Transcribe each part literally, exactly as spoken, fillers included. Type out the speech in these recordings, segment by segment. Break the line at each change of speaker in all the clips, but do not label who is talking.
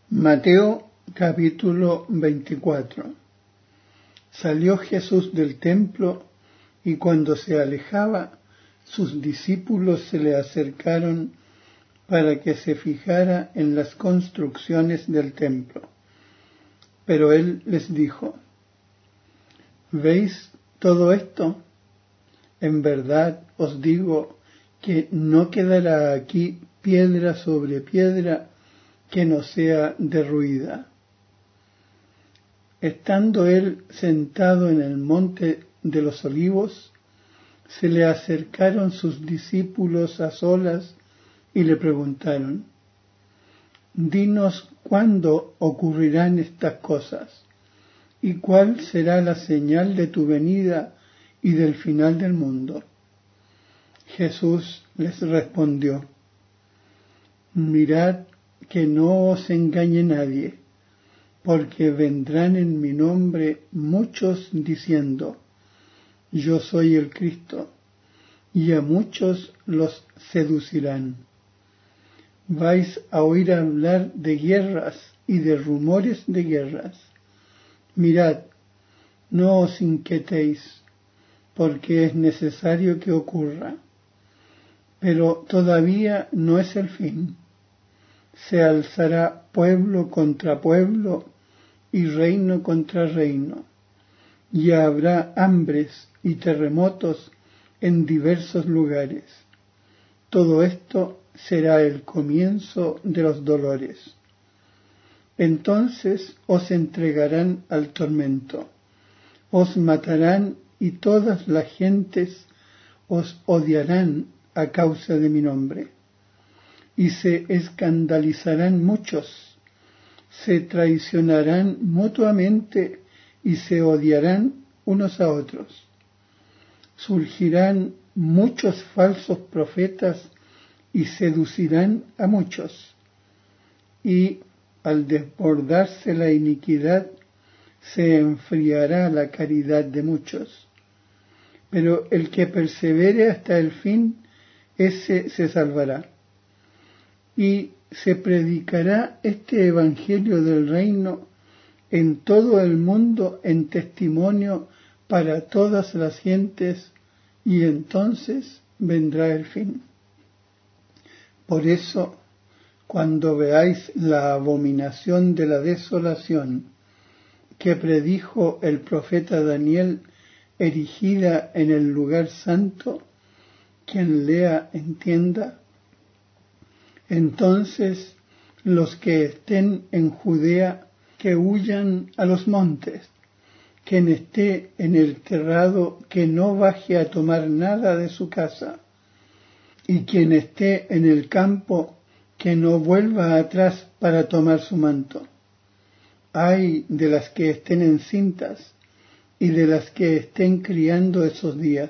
Mateo capítulo veinticuatro. Salió Jesús del templo y cuando se alejaba, sus discípulos se le acercaron para que se fijara en las construcciones del templo. Pero él les dijo: ¿Veis todo esto? En verdad os digo que no quedará aquí piedra sobre piedra que no sea derruida. Estando él sentado en el monte de los Olivos, se le acercaron sus discípulos a solas y le preguntaron: Dinos cuándo ocurrirán estas cosas, y cuál será la señal de tu venida y del final del mundo. Jesús les respondió: Mirad que no os engañe nadie, porque vendrán en mi nombre muchos diciendo: Yo soy el Cristo, y a muchos los seducirán. Vais a oír hablar de guerras y de rumores de guerras. Mirad, no os inquietéis, porque es necesario que ocurra. Pero todavía no es el fin. Se alzará pueblo contra pueblo y reino contra reino, y habrá hambres y terremotos en diversos lugares. Todo esto será el comienzo de los dolores. Entonces os entregarán al tormento, os matarán y todas las gentes os odiarán a causa de mi nombre. Y se escandalizarán muchos, se traicionarán mutuamente y se odiarán unos a otros. Surgirán muchos falsos profetas y seducirán a muchos. Y al desbordarse la iniquidad, se enfriará la caridad de muchos. Pero el que persevere hasta el fin, ese se salvará. Y se predicará este evangelio del reino en todo el mundo en testimonio para todas las gentes, y entonces vendrá el fin. Por eso, cuando veáis la abominación de la desolación que predijo el profeta Daniel erigida en el lugar santo, quien lea entienda. Entonces los que estén en Judea, que huyan a los montes. Quien esté en el terrado, que no baje a tomar nada de su casa. Y quien esté en el campo, que no vuelva atrás para tomar su manto. Ay de las que estén encintas y de las que estén criando esos días.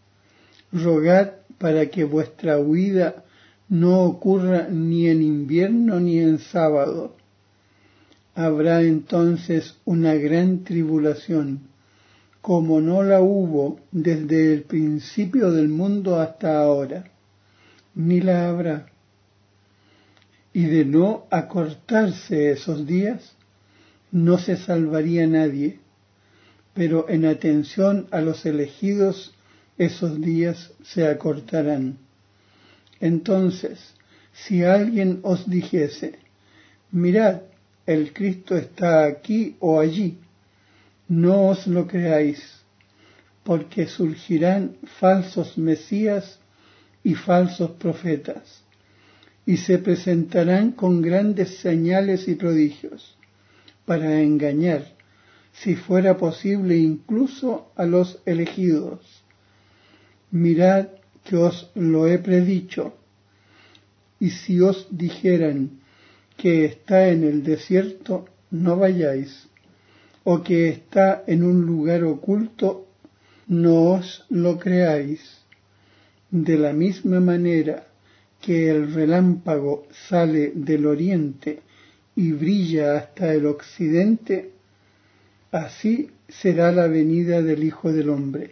Rogad para que vuestra huida no ocurra ni en invierno ni en sábado. Habrá entonces una gran tribulación, como no la hubo desde el principio del mundo hasta ahora, ni la habrá. Y de no acortarse esos días, no se salvaría nadie, pero en atención a los elegidos, esos días se acortarán. Entonces, si alguien os dijese: Mirad, el Cristo está aquí o allí, no os lo creáis, porque surgirán falsos mesías y falsos profetas, y se presentarán con grandes señales y prodigios, para engañar, si fuera posible, incluso a los elegidos. Mirad que os lo he predicho. Y si os dijeran que está en el desierto, no vayáis, o que está en un lugar oculto, no os lo creáis. De la misma manera que el relámpago sale del oriente y brilla hasta el occidente, así será la venida del Hijo del Hombre.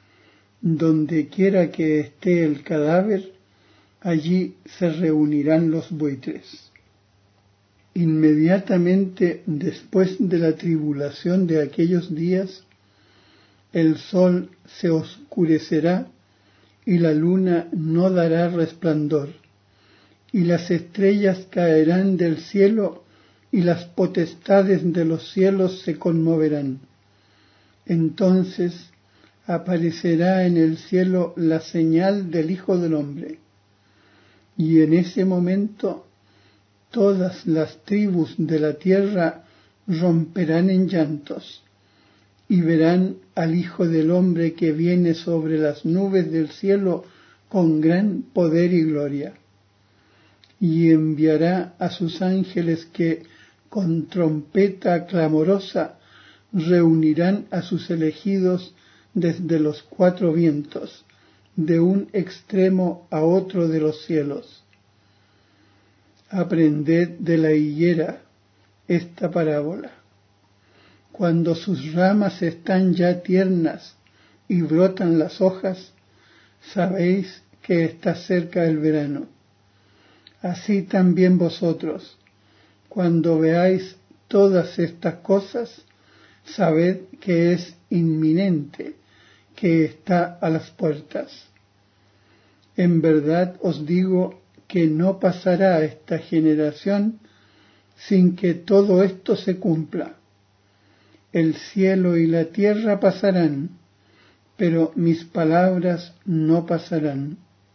Donde quiera que esté el cadáver, allí se reunirán los buitres. Inmediatamente después de la tribulación de aquellos días, el sol se oscurecerá y la luna no dará resplandor, y las estrellas caerán del cielo y las potestades de los cielos se conmoverán. Entonces aparecerá en el cielo la señal del Hijo del Hombre, y en ese momento todas las tribus de la tierra romperán en llantos, y verán al Hijo del Hombre que viene sobre las nubes del cielo con gran poder y gloria. Y enviará a sus ángeles que, con trompeta clamorosa, reunirán a sus elegidos desde los cuatro vientos, de un extremo a otro de los cielos. Aprended de la higuera esta parábola. Cuando sus ramas están ya tiernas y brotan las hojas, sabéis que está cerca el verano. Así también vosotros, cuando veáis todas estas cosas, sabed que es inminente, que está a las puertas. En verdad os digo que no pasará esta generación sin que todo esto se cumpla. El cielo y la tierra pasarán, pero mis palabras no pasarán.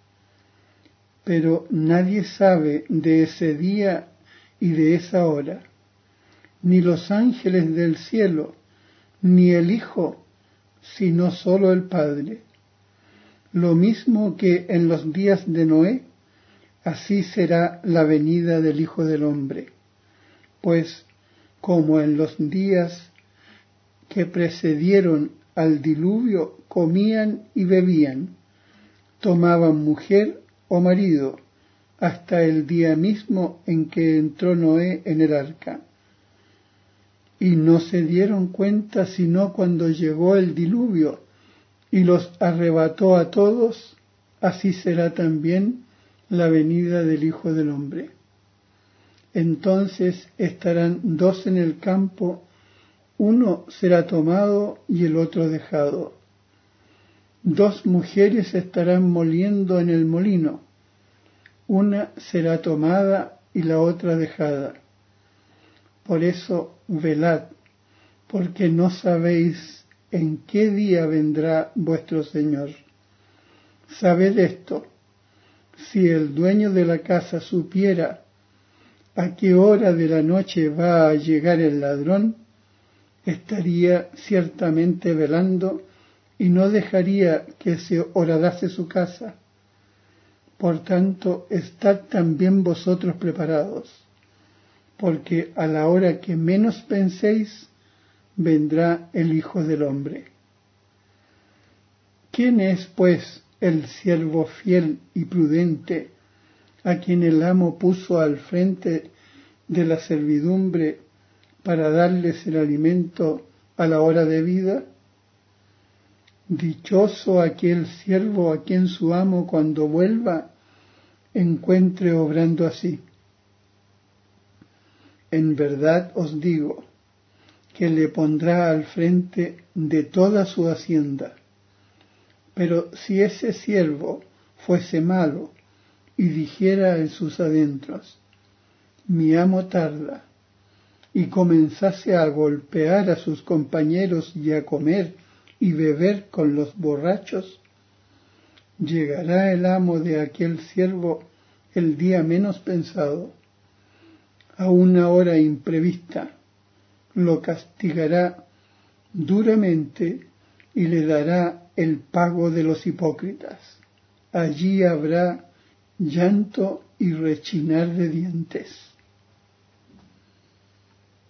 Pero nadie sabe de ese día y de esa hora, ni los ángeles del cielo, ni el Hijo, sino solo el Padre. Lo mismo que en los días de Noé, así será la venida del Hijo del Hombre. Pues, como en los días que precedieron al diluvio, comían y bebían, tomaban mujer o marido, hasta el día mismo en que entró Noé en el arca. Y no se dieron cuenta sino cuando llegó el diluvio y los arrebató a todos, así será también la venida del Hijo del Hombre. Entonces estarán dos en el campo, uno será tomado y el otro dejado. Dos mujeres estarán moliendo en el molino, una será tomada y la otra dejada. Por eso velad, porque no sabéis en qué día vendrá vuestro Señor. Sabed esto, si el dueño de la casa supiera a qué hora de la noche va a llegar el ladrón, estaría ciertamente velando y no dejaría que se horadase su casa. Por tanto, estad también vosotros preparados, porque a la hora que menos penséis, vendrá el Hijo del Hombre. ¿Quién es, pues, el siervo fiel y prudente, a quien el amo puso al frente de la servidumbre para darles el alimento a la hora debida? Dichoso aquel siervo a quien su amo, cuando vuelva, encuentre obrando así. En verdad os digo que le pondrá al frente de toda su hacienda. Pero si ese siervo fuese malo y dijera en sus adentros, mi amo tarda, y comenzase a golpear a sus compañeros y a comer y beber con los borrachos, llegará el amo de aquel siervo el día menos pensado, a una hora imprevista, lo castigará duramente y le dará el pago de los hipócritas. Allí habrá llanto y rechinar de dientes.